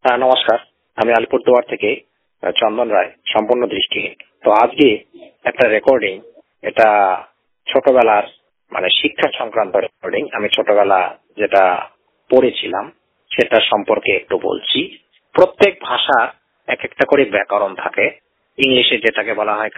নমস্কার, আমি আলিপুরদুয়ার থেকে চন্দন রায়, সম্পূর্ণ দৃষ্টিহীন। তো আজকে একটা রেকর্ডিং, এটা ছোটবেলার শিক্ষা সংক্রান্ত রেকর্ডিং। আমি ছোটবেলা যেটা পড়েছিলাম সেটা সম্পর্কে একটু বলছি। প্রত্যেক ভাষার এক একটা করে ব্যাকরণ থাকে। ইংলিশে যেটাকে বলা হয়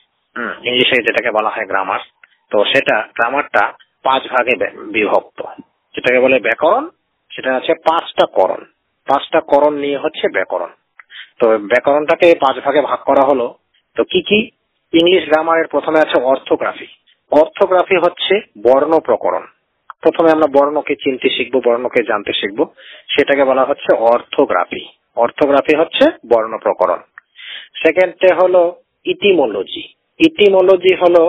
গ্রামার। তো সেটা গ্রামারটা 5 ভাগে বিভক্ত। যেটাকে বলে ব্যাকরণ, সেটা আছে 5টা করণ। 5টা করণ নিয়ে হচ্ছে ব্যাকরণ। তো ব্যাকরণটাকে 5 ভাগে ভাগ করা হলো। তো কি কি? ইংলিশ গ্রামারের প্রথমে আছে অর্থোগ্রাফি। অর্থোগ্রাফি হচ্ছে বর্ণ প্রকরণ। প্রথমে আমরা বর্ণকে চিনতে শিখবো, বর্ণকে জানতে শিখবো, সেটাকে বলা হচ্ছে অর্থোগ্রাফি। অর্থোগ্রাফি হচ্ছে বর্ণ প্রকরণ। সেকেন্ডে হলো ইটিমোলজি। ইটিমোলজি হলো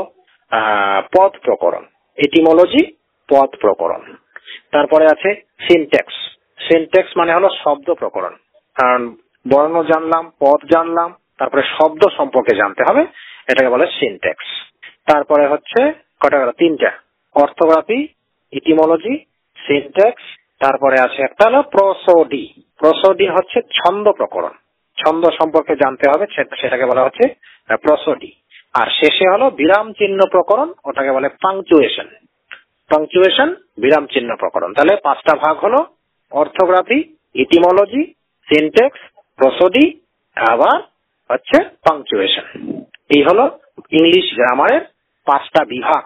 পদ প্রকরণ। ইটিমোলজি পদ প্রকরণ। তারপরে আছে সিনট্যাক্স। সিনট্যাক্স মানে হলো শব্দ প্রকরণ। কারণ বর্ণ জানলাম, পদ জানলাম, তারপরে শব্দ সম্পর্কে জানতে হবে, এটাকে বলে সিনট্যাক্স। তারপরে হচ্ছে কটা গেল? 3টা। অর্থোগ্রাফি, ইটিমোলজি, সিনট্যাক্স, তারপরে আছে একটা হলো প্রোসোডি। প্রোসোডি হচ্ছে ছন্দ প্রকরণ। ছন্দ সম্পর্কে জানতে হবে, সেটাকে বলা হচ্ছে প্রোসোডি। আর শেষে হলো বিরাম চিহ্ন প্রকরণ, ওটাকে বলে পাংচুয়েশন। পাংচুয়েশন, বিরাম চিহ্ন প্রকরণ। তাহলে 5টা ভাগ হলো অর্থোগ্রাফি, ইটিমোলজি, সিনট্যাক্স, প্রোসোডি, আবার হচ্ছে পাংচুয়েশন। এই হলো ইংলিশ গ্রামারের 5টা বিভাগ: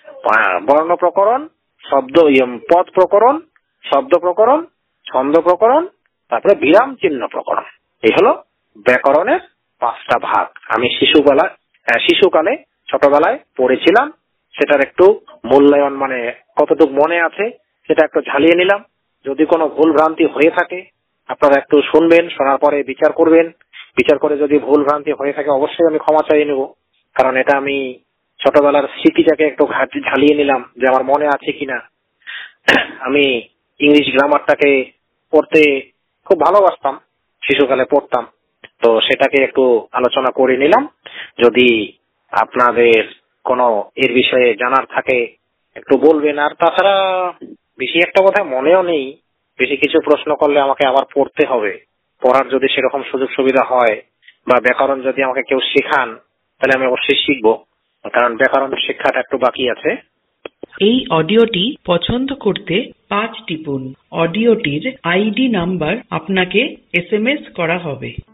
বর্ণ প্রকরণ, পদ প্রকরণ, শব্দ প্রকরণ, ছন্দ প্রকরণ, তারপরে বিরাম চিহ্ন প্রকরণ। এই হলো ব্যাকরণের 5টা ভাগ। আমি শিশুকালে ছোটবেলায় পড়েছিলাম। সেটার একটু মূল্যায়ন, কতটুকু মনে আছে সেটা একটু ঝালিয়ে নিলাম। যদি কোনো ভুল ভ্রান্তি হয়ে থাকে আপনারা একটু শুনবেন, শোনার পরে বিচার করবেন। বিচার করে যদি ভুল ভ্রান্তি হয়ে থাকে অবশ্যই আমি ক্ষমা চাইয়ে নেব। কারণ এটা আমি ছোটবেলার স্মৃতিটাকে একটু ঝালিয়ে নিলাম যে আমার মনে আছে কিনা। আমি ইংলিশ গ্রামারটাকে পড়তে খুব ভালোবাসতাম, শিশুকালে পড়তাম। তো সেটাকে একটু আলোচনা করে নিলাম। যদি আপনাদের কোনো এর বিষয়ে জানার থাকে একটু বলবেন। আর তাছাড়া বেশি একটা কথা মনেও নেই। বেশি কিছু প্রশ্ন করলে আমাকে আবার পড়তে হবে। পড়ার যদি সেরকম সুযোগ সুবিধা হয় বা ব্যাকরণ যদি আমাকে কেউ শেখান, তাহলে আমি অবশ্যই শিখবো। কারণ ব্যাকরণ শিক্ষাটা একটু বাকি আছে। এই অডিওটি পছন্দ করতে 5 টিপুন। অডিওটির আইডি নাম্বার আপনাকে SMS করা হবে।